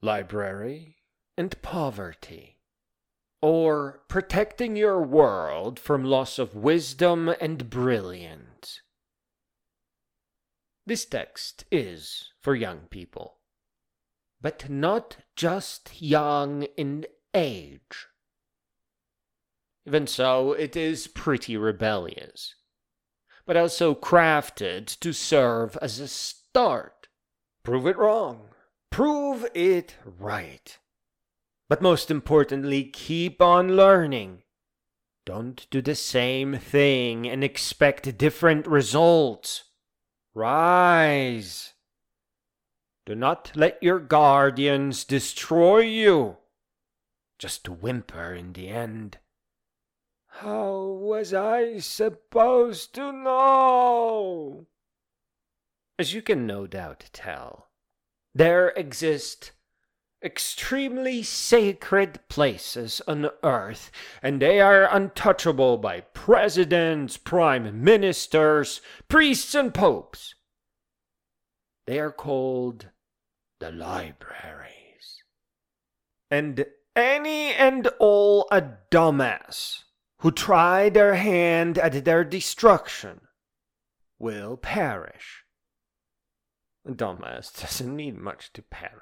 library and poverty, or protecting your world from loss of wisdom and brilliance. This text is for young people, but not just young in age. Even so, it is pretty rebellious, but also crafted to serve as a start. Prove it wrong. Prove it right. But most importantly, keep on learning. Don't do the same thing and expect different results. Rise. Do not let your guardians destroy you, just to whimper in the end. How was I supposed to know? As you can no doubt tell, there exist extremely sacred places on earth, and they are untouchable by presidents, prime ministers, priests, and popes. They are called the libraries. And any and all a dumbass who try their hand at their destruction will perish. A dumbass doesn't need much to perish.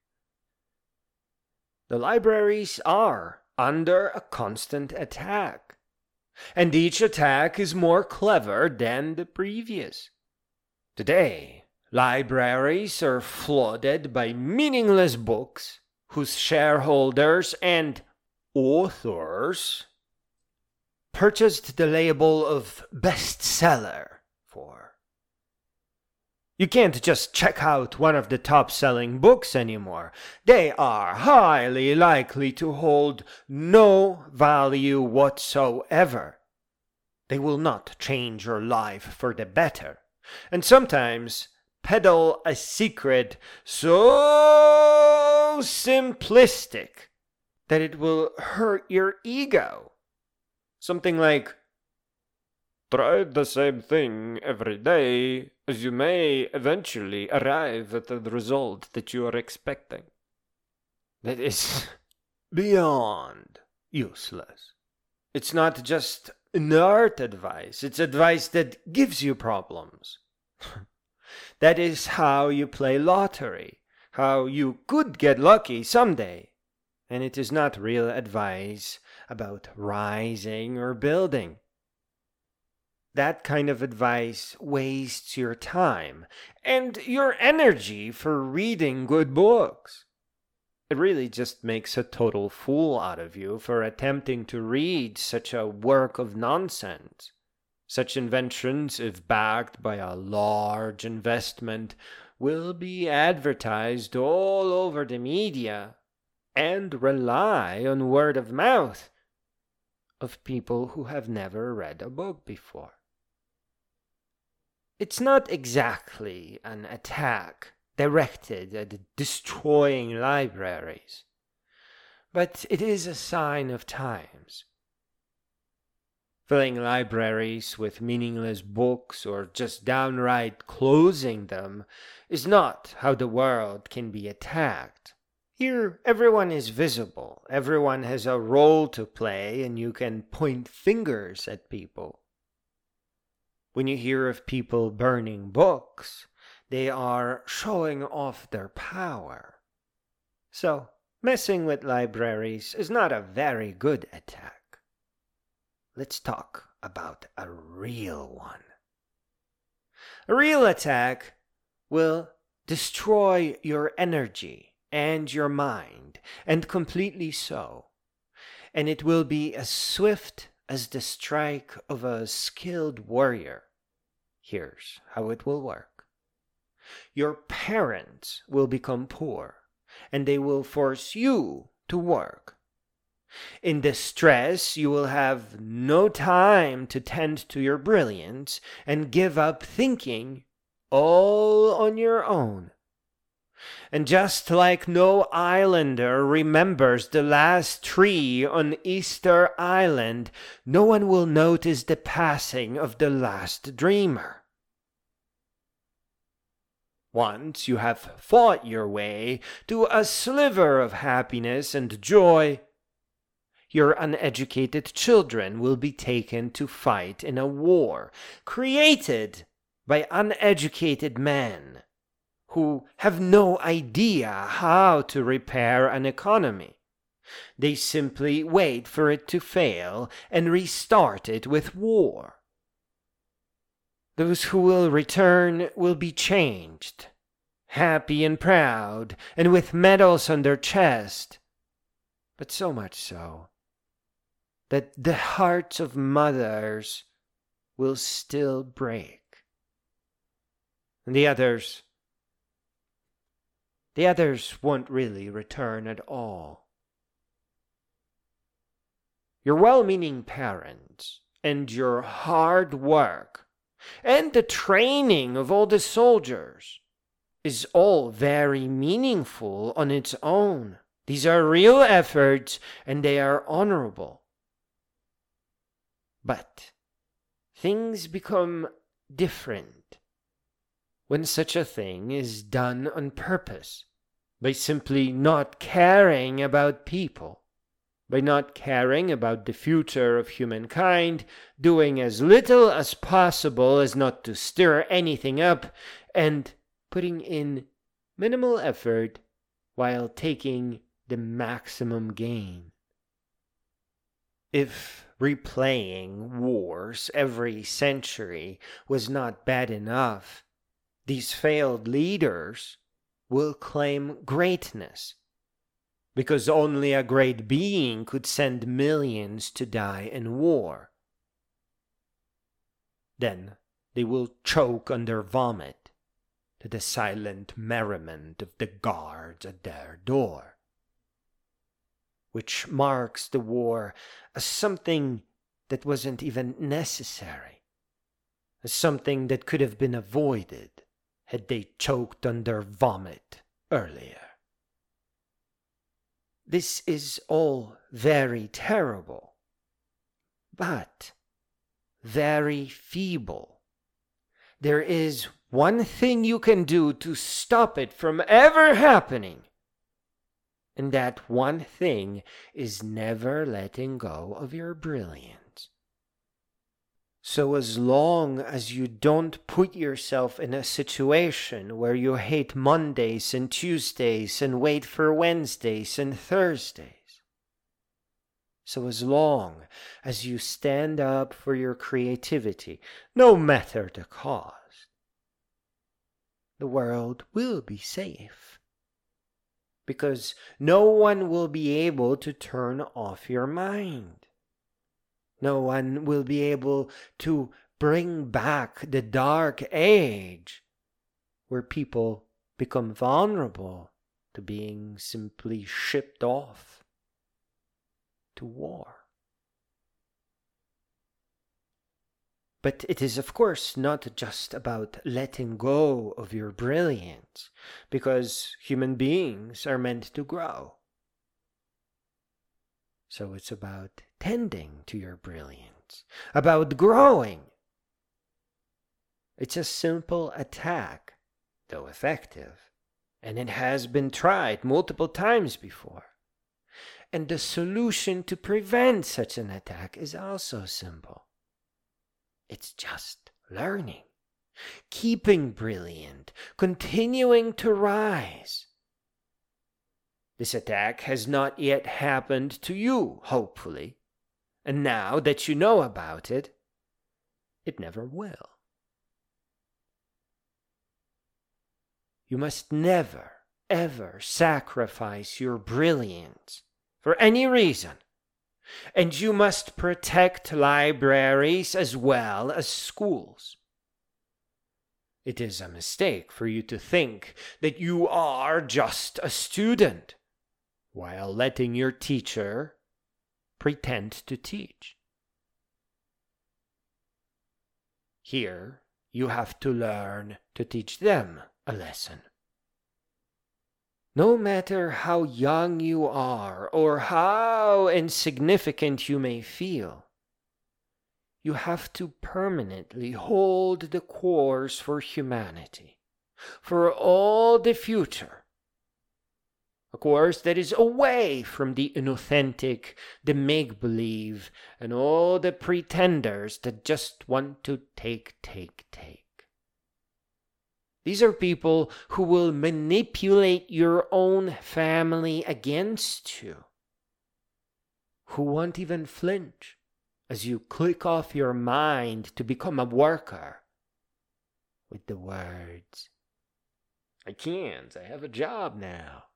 The libraries are under a constant attack, and each attack is more clever than the previous. Today, libraries are flooded by meaningless books whose shareholders and authors purchased the label of bestseller for. You can't just check out one of the top-selling books anymore. They are highly likely to hold no value whatsoever. They will not change your life for the better, and sometimes peddle a secret so simplistic that it will hurt your ego. Something like, try the same thing every day, as you may eventually arrive at the result that you are expecting. That is beyond useless. It's not just nerd advice, it's advice that gives you problems. That is how you play lottery, how you could get lucky someday. And it is not real advice about rising or building. That kind of advice wastes your time and your energy for reading good books. It really just makes a total fool out of you for attempting to read such a work of nonsense. Such inventions, if backed by a large investment, will be advertised all over the media and rely on word of mouth of people who have never read a book before. It's not exactly an attack directed at destroying libraries, but it is a sign of times. Filling libraries with meaningless books or just downright closing them is not how the world can be attacked. Here, everyone is visible, everyone has a role to play, and you can point fingers at people. When you hear of people burning books, they are showing off their power. So, messing with libraries is not a very good attack. Let's talk about a real one. A real attack will destroy your energy and your mind, and completely so. And it will be as swift as the strike of a skilled warrior. Here's how it will work. Your parents will become poor, and they will force you to work. In distress, you will have no time to tend to your brilliance and give up thinking all on your own. And just like no islander remembers the last tree on Easter Island, no one will notice the passing of the last dreamer. Once you have fought your way to a sliver of happiness and joy, your uneducated children will be taken to fight in a war created by uneducated men who have no idea how to repair an economy. They simply wait for it to fail and restart it with war. Those who will return will be changed, happy and proud, and with medals on their chest, but so much so that the hearts of mothers will still break. And the others won't really return at all. Your well-meaning parents and your hard work and the training of all the soldiers is all very meaningful on its own. These are real efforts and they are honorable. But things become different when such a thing is done on purpose, by simply not caring about people, by not caring about the future of humankind, doing as little as possible as not to stir anything up, and putting in minimal effort while taking the maximum gain. If replaying wars every century was not bad enough, these failed leaders will claim greatness, because only a great being could send millions to die in war. Then they will choke on their vomit to the silent merriment of the guards at their door, which marks the war as something that wasn't even necessary, as something that could have been avoided had they choked on their vomit earlier. This is all very terrible, but very feeble. There is one thing you can do to stop it from ever happening, and that one thing is never letting go of your brilliance. So as long as you don't put yourself in a situation where you hate Mondays and Tuesdays and wait for Wednesdays and Thursdays, so as long as you stand up for your creativity, no matter the cost, the world will be safe. Because no one will be able to turn off your mind. No one will be able to bring back the dark age where people become vulnerable to being simply shipped off to war. But it is, of course, not just about letting go of your brilliance, because human beings are meant to grow. So it's about tending to your brilliance, about growing. It's a simple attack, though effective, and it has been tried multiple times before. And the solution to prevent such an attack is also simple. It's just learning, keeping brilliant, continuing to rise. This attack has not yet happened to you, hopefully, and now that you know about it, it never will. You must never, ever sacrifice your brilliance for any reason, and you must protect libraries as well as schools. It is a mistake for you to think that you are just a student, while letting your teacher pretend to teach. Here, you have to learn to teach them a lesson. No matter how young you are or how insignificant you may feel, you have to permanently hold the course for humanity, for all the future. A course that is away from the inauthentic, the make-believe, and all the pretenders that just want to take. These are people who will manipulate your own family against you, who won't even flinch as you click off your mind to become a worker with the words, "I can't, I have a job now."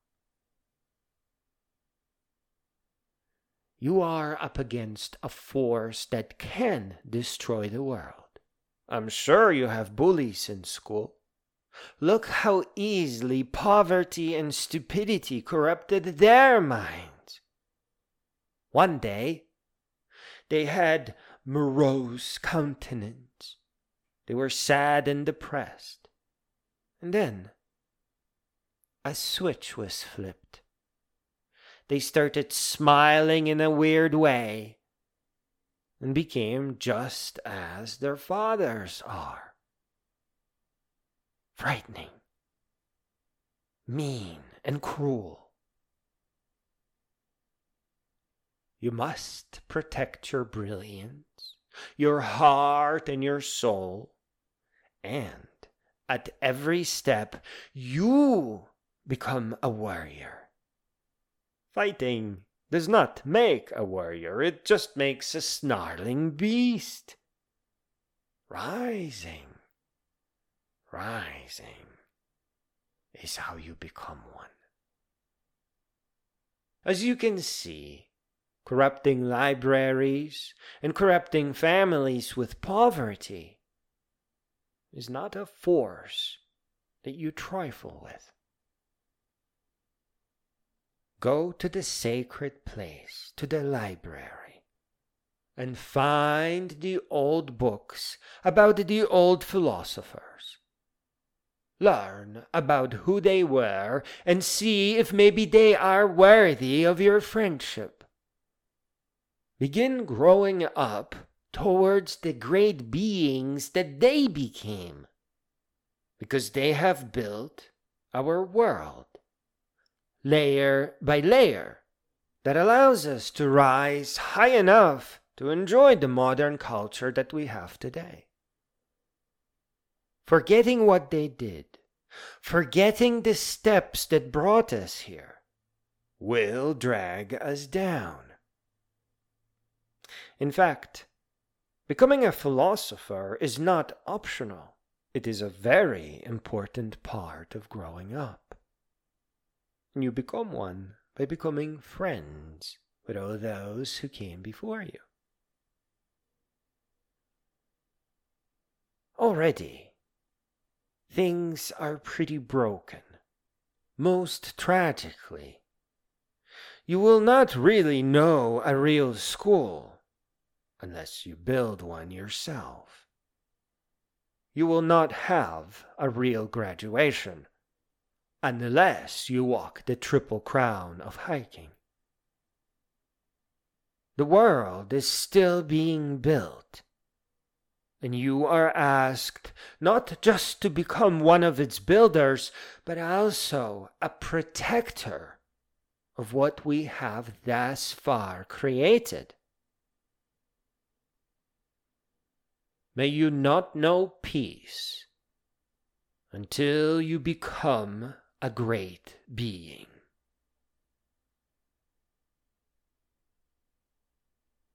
You are up against a force that can destroy the world. I'm sure you have bullies in school. Look how easily poverty and stupidity corrupted their minds. One day, they had morose countenance. They were sad and depressed. And then, a switch was flipped. They started smiling in a weird way and became just as their fathers are. Frightening, mean, and cruel. You must protect your brilliance, your heart, and your soul. And at every step, you become a warrior. Fighting does not make a warrior, it just makes a snarling beast. Rising is how you become one. As you can see, corrupting libraries and corrupting families with poverty is not a force that you trifle with. Go to the sacred place, to the library, and find the old books about the old philosophers. Learn about who they were and see if maybe they are worthy of your friendship. Begin growing up towards the great beings that they became, because they have built our world, layer by layer, that allows us to rise high enough to enjoy the modern culture that we have today. Forgetting what they did, forgetting the steps that brought us here, will drag us down. In fact, becoming a philosopher is not optional. It is a very important part of growing up. And you become one by becoming friends with all those who came before you. Already, things are pretty broken, most tragically. You will not really know a real school unless you build one yourself. You will not have a real graduation unless you walk the Triple Crown of hiking. The world is still being built, and you are asked not just to become one of its builders, but also a protector of what we have thus far created. May you not know peace until you become a great being.